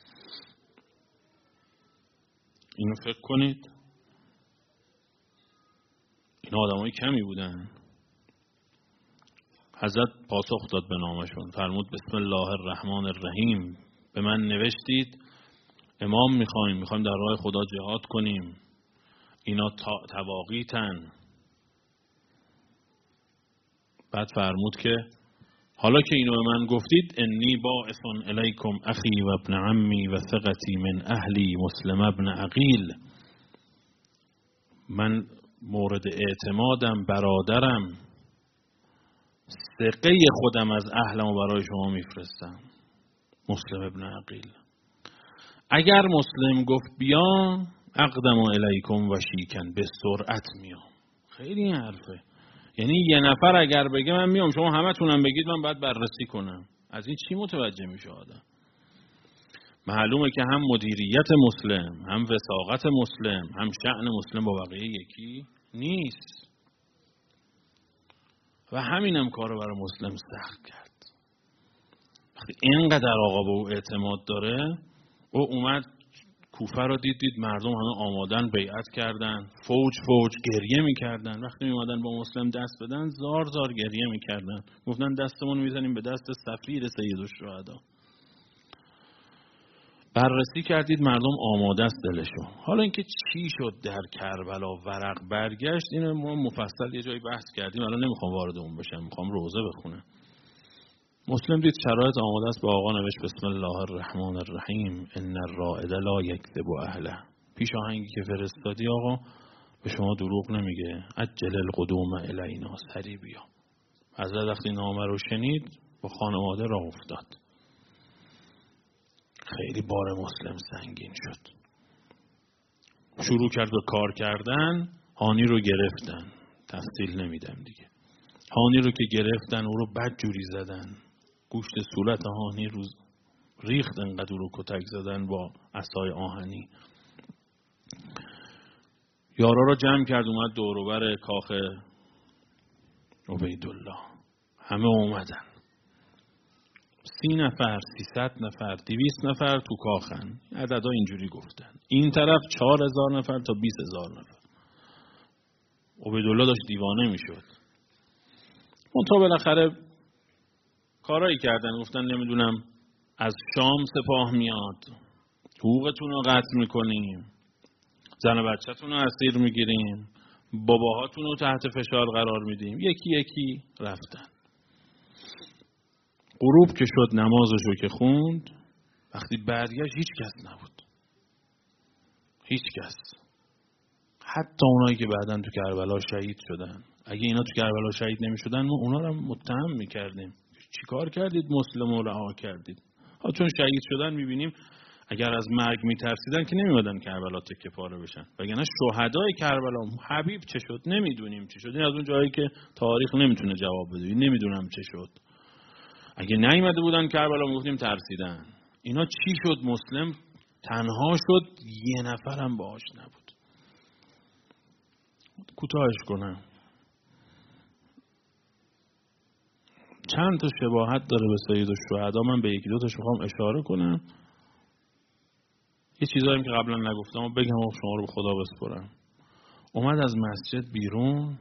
اینو فکر کنید، اینا آدمای کمی بودن. حضرت پاسخ داد به نامشون، فرمود بسم الله الرحمن الرحیم، به من نوشتید امام میخوایم میخوایم در راه خدا جهاد کنیم، اینا تواقیتن. بعد فرمود که حالا که اینو به من گفتید انی باعث الیکم اخی و ابن عمی و ثقتی من اهلی مسلم ابن عقیل، من مورد اعتمادم، برادرم، ثقه خودم از اهلم و برای شما میفرستم، مسلم ابن عقیل. اگر مسلم گفت بیا اقدم الیکم و شیکن، به سرعت میام. خیلی این حرفه، یعنی یه نفر اگر بگه من میام شما همه تونم بگید من باید بررسی کنم. از این چی متوجه میشه آدم؟ معلومه که هم مدیریت مسلم، هم وثاقت مسلم، هم شأن مسلم با بقیه یکی نیست و همینم کارو برای مسلم سخت کرد. وقتی اینقدر آقا به او اعتماد داره، او اومد کوفه رو دید دید مردم همه آمادن بیعت کردن، فوج فوج گریه میکردن. وقتی میومدن با مسلم دست بدن زار زار گریه میکردن، گفتن دستمون میزنیم به دست سفیر سید الشهدا. بررسی کردید مردم آماده است دلشون. حالا اینکه چی شد در کربلا ورق برگشت اینو ما مفصل یه جایی بحث کردیم، الان نمیخوام وارد اون بشم، میخوام روزه بخونم. مسلم دید شرایط آماده است، به آقا نوشت بسم الله الرحمن الرحیم ان الرائد لا یکذب اهله. پیش آهنگی که فرستادی آقا به شما دروغ نمیگه، عجل القدوم الینا، سریع بیا. حضرت وقتی نامه رو شنید با خانواده راه افتاد. خیلی بار مسلم سنگین شد. شروع کرد به کار کردن، هانی رو گرفتن. تفصیل نمیدم دیگه. هانی رو که گرفتن او رو بد جوری زدن. گوشت صورت هانی رو ریخت، انقدر او رو کتک زدن با عصای آهنی. یارا رو جمع کرد، اومد دور و بر کاخ عبیدالله. همه اومدن. سی نفر، سیصد نفر، دویست نفر تو کاخن. عددا اینجوری گفتن. این طرف چهار هزار نفر تا بیست هزار نفر. عبیدالله داشت دیوانه میشد. اون تا بالاخره کارایی کردن، گفتن نمیدونم از شام سپاه میاد، حقوقتون رو قطع میکنیم، زن و بچه‌تون رو اسیر میگیریم، باباهاتون رو تحت فشار قرار میدیم. یکی یکی رفتن. غروب که شد، نمازشو که خوند، وقتی برگشت هیچ کس نبود. هیچ کس. حتی اونایی که بعداً تو کربلا شهید شدن. اگه اینا تو کربلا شهید نمی شدن ما اونا رو متهم میکردیم. چی کار کردید؟ مسلم رو رها کردید. ها چون شهید شدن میبینیم اگر از مرگ میترسیدن که نمیادن کربلا تکه پاره بشن. وگرنه شهدای کربلا حبیب چه شد نمیدونیم چه شد. این از اون جایی که تاریخ نمیتونه جواب بده. نمیدونم چه شد. اگه نیامده بودن کربلا میگفتیم ترسیدن. اینا چی شد؟ مسلم تنها شد، یه نفرم باهاش نبود. کوتاهش کنم، چند تا شباهت داره به سید الشهدا. من به یکی دو تاش میخوام اشاره کنم. یه چیزایی که قبلا نگفتم و بگم و شما رو به خدا بسپرم. اومد از مسجد بیرون،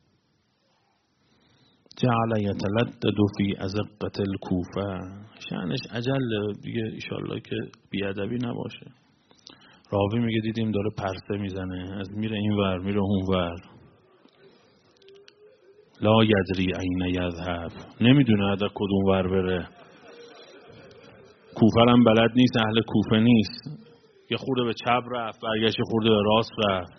جعل یتلدد فی ازقة الکوفه. شأنش عجل دیگه، ایشالله که بیادبی نباشه. راوی میگه دیدیم داره پرسه میزنه، از میره این ور میره اون ور. لا یدری این یذهب، نمیدونه از کدوم ور بره. کوفه هم بلد نیست، اهل کوفه نیست. یه خورده به چپ رفت، برگشت خورده به راست رفت.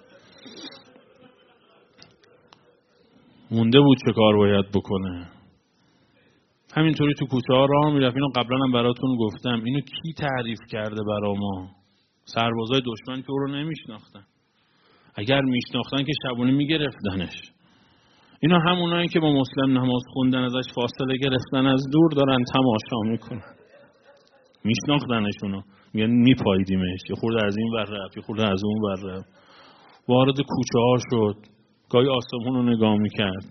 مونده بود چه کار باید بکنه. همینطوری تو کوچه ها راه میرفت. اینو قبلا هم براتون گفتم. اینو کی تعریف کرده برا ما؟ سربازای دشمن که او رو نمیشناختن. اگر میشناختن که شبونه میگرفتنش. اینا همونایی که با مسلم نماز خوندن ازش فاصله گرفتن، از دور دارن تماشا میکنن. میشناختنشونو، میگن میپاییدیمش. یه خورده از این ور رفت، یه خورده از اون ور رفت. وارد کوچه ها شد، گاهی آسمون رو نگاه میکرد.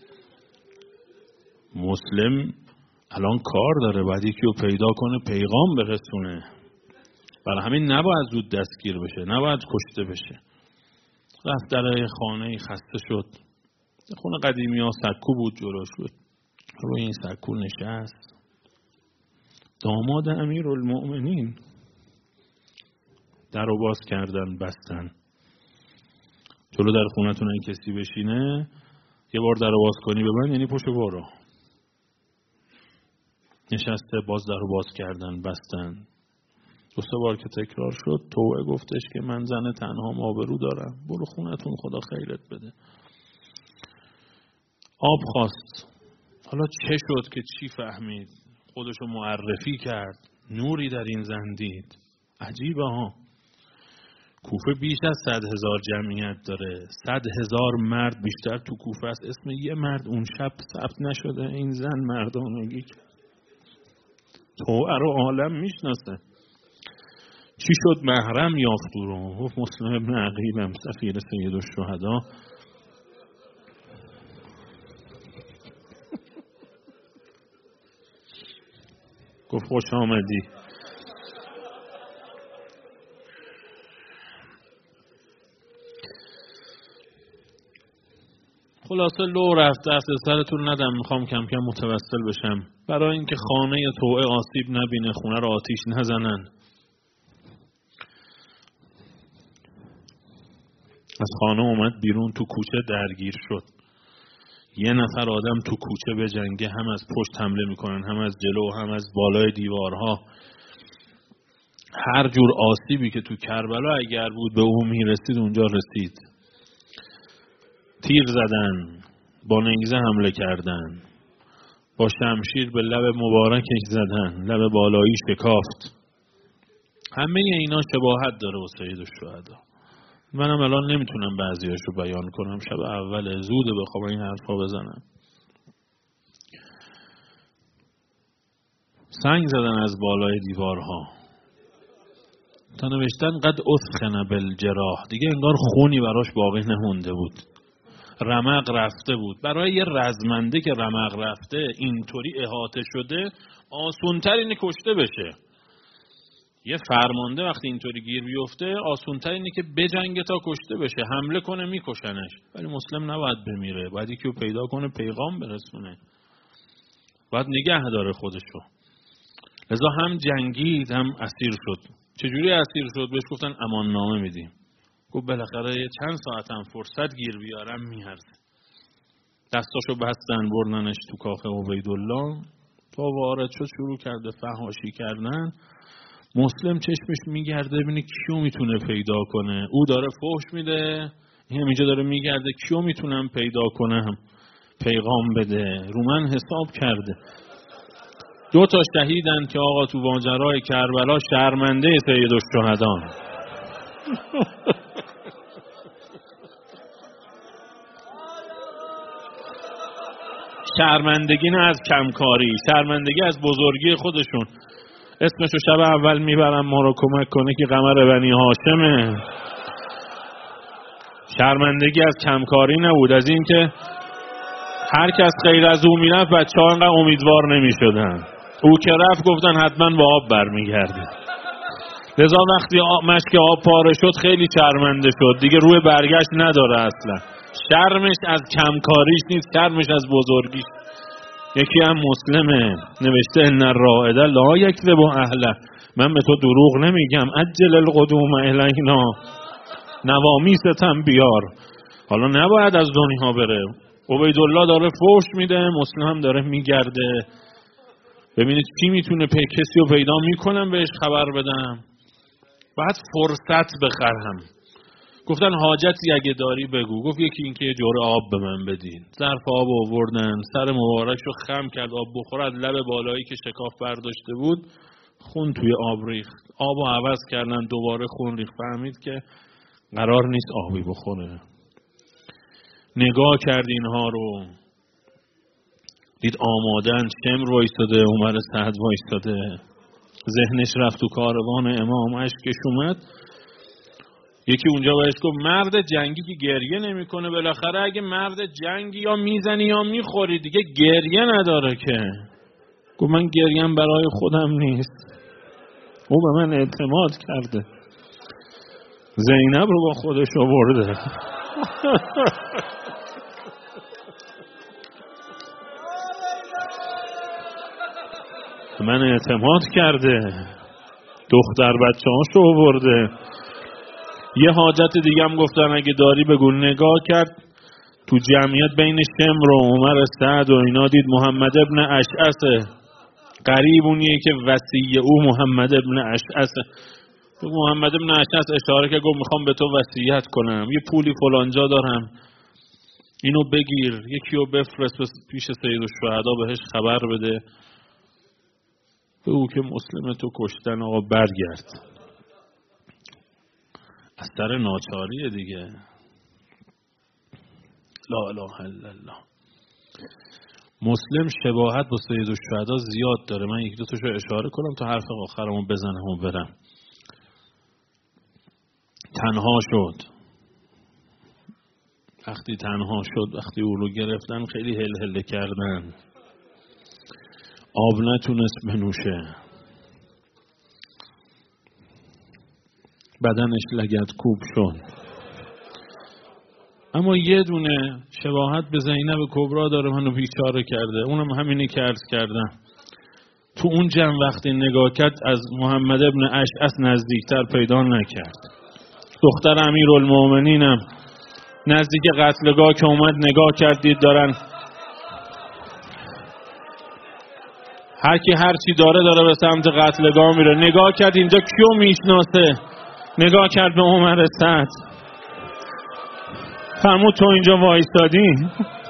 مسلم الان کار داره، باید یکی رو پیدا کنه پیغام برسونه. برای همین نباید زود دستگیر بشه، نباید کشته بشه. رفت در خانه خسته شد. خونه قدیمی ها سکو بود جلوش بود. روی این سکو نشست. داماد امیرالمؤمنین. در رو باز کردن، بستن. جلو در خونتون این کسی بشینه، یه بار در رو باز کنی به من یعنی پشت برو. نشسته، باز در رو باز کردن، بستن. دو سه بار که تکرار شد، توبه گفتش که من زن تنها آبرو دارم، برو خونتون، خدا خیرت بده. آب خواست. حالا چه شد که چی فهمید؟ خودشو معرفی کرد. نوری در این زن دید. عجیبه ها. کوفه بیش از صد هزار جمعیت داره. صد هزار مرد بیشتر تو کوفه است. اسم یه مرد اون شب ثبت نشده. این زن مردانگی کرد. تو ارو عالم میشناسه. چی شد؟ محرم یافت رو. گفت مسلم ابن عقیلم، سفیر سید الشهدا. گفت خوش آمدی. خلاصه لو رفت. دست سرتون ندم، میخوام کم کم متوسل بشم. برای اینکه خانه توعه آسیب نبینه، خونه رو آتیش نزنن. از خانه اومد بیرون، تو کوچه درگیر شد. یه نفر آدم تو کوچه به جنگه، هم از پشت حمله میکنن، هم از جلو، هم از بالای دیوارها. هر جور آسیبی که تو کربلا اگر بود به اون میرسید اونجا رسید. تیر زدن، با نیزه حمله کردن، با شمشیر به لب مبارکش زدن، لب بالایی شکافت. همه اینا شباهت داره با سید الشهدا. منم الان نمیتونم بعضیاشو بیان کنم، شب اول زوده بخوام این حرفا بزنم. سنگ زدن از بالای دیوارها تا نوشتن قد اسخن بالجراح، دیگه انگار خونی براش باقی نمونده بود، رمق رفته بود. برای یه رزمنده که رمق رفته اینطوری احاطه شده آسونتر اینه کشته بشه. یه فرمانده وقتی اینطوری گیر بیفته آسونتر اینه که بجنگه تا کشته بشه، حمله کنه میکشنش. ولی مسلم نباید بمیره، باید یکی رو پیدا کنه پیغام برسونه، باید نگه داره خودشو. لذا هم جنگید هم اسیر شد. چجوری اسیر شد؟ بهش گفتن امان نامه میدیم. گفت بالاخره یه چند ساعتم فرصت گیر بیارم میارزه. دستاشو بستن بردنش تو کاخ عبیدالله. تا وارد شد شروع کرده فحاشی کردن. مسلم چشمش میگرده ببینه کیو میتونه پیدا کنه. او داره فحش میده، این اینجا داره میگرده کیو میتونم پیدا کنم پیغام بده. رو من حساب کرده. دو تا شهیدن که آقا تو ماجرای کربلا شرمنده سید الشهدان. شرمندگی نه از کمکاری، شرمندگی از بزرگی خودشون. اسمشو شب اول میبرم ما رو کمک کنه که قمر بنی هاشمه. شرمندگی از کمکاری نبود، از این که هر کس غیر از او میرفت بچه ها انقدر امیدوار نمیشدن. او که رفت گفتن حتما با آب برمیگرده. لذا وقتی مشک آب پاره شد خیلی شرمنده شد، دیگه روی برگشت نداره اصلا. شرمش از کمکاریش نیست، شرمش از بزرگیش. یکی هم مسلمه نوشته ان الرائد لا یکذب اهله، من به تو دروغ نمیگم، عجل القدوم الینا، نوامیستم بیار. حالا نباید از دنیا بره. عبیدالله داره فحش میده، مسلم هم داره میگرده ببینید کی میتونه پی کسی رو پیدا میکنم بهش خبر بدم. بعد فرصت بخرم. گفتن حاجتی اگه داری بگو. گفت یکی این که یه جوره آب به من بدین. ظرف آب آوردن، سر مبارک رو خم کرد آب بخورد، لب بالایی که شکاف برداشته بود خون توی آب ریخت. آب رو عوض کردن دوباره خون ریخت. فهمید که قرار نیست آبی بخوره. نگاه کرد اینها رو، دید آمادن، شمر وایستاده، عمر سعد وایستاده. ذهنش رفت تو کاروان امام، اشکش اومد. یکی اونجا بهش گفت مرد جنگی که گریه نمیکنه، بالاخره اگه مرد جنگی یا میزنی یا میخوری دیگه گریه نداره که. گفت من گریم برای خودم نیست، او به من اعتماد کرده، زینب رو با خودش آورده. من اعتماد کرده، دختر بچه هاشو آورده. یه حاجت دیگه هم گفتن اگه داری بگو. نگاه کرد تو جمعیت بین شمر و عمر سعد و اینا، دید محمد ابن اشعث قریب اونیه که وصی او محمد ابن اشعث. محمد ابن اشعث اشاره که گفت میخوام به تو وصیت کنم، یه پولی فلانجا دارم اینو بگیر، یکی رو بفرست پیش سید الشهدا بهش خبر بده به او که مسلم تو کشتن، آقا برگرد. از سر ناچاریه دیگه. لا اله الا الله. مسلم شباهت با سید الشهدا زیاد داره. من یک دو تاشو اشاره کنم تا حرف آخرمو بزنم و برم. تنها شد. وقتی تنها شد، وقتی او رو گرفتن خیلی هل هل کردن، آب نتونست بنوشه، بدنش لگدکوب شد. اما یه دونه شباهت به زینب کبرا داره، منو بیچاره کرده. اونم همینی که عرض کردم. تو اون جمع وقتی نگاه کرد از محمد ابن اشعث نزدیکتر پیدا نکرد. دختر امیرالمومنینم نزدیک قتلگاه که اومد نگاه کردید دارن هر کی هر چی داره داره به سمت قتلگاه میره. نگاه کرد اینجا کیو میشناسه، نگاه کرد به عمر سعد، فرمود تو اینجا وایستادی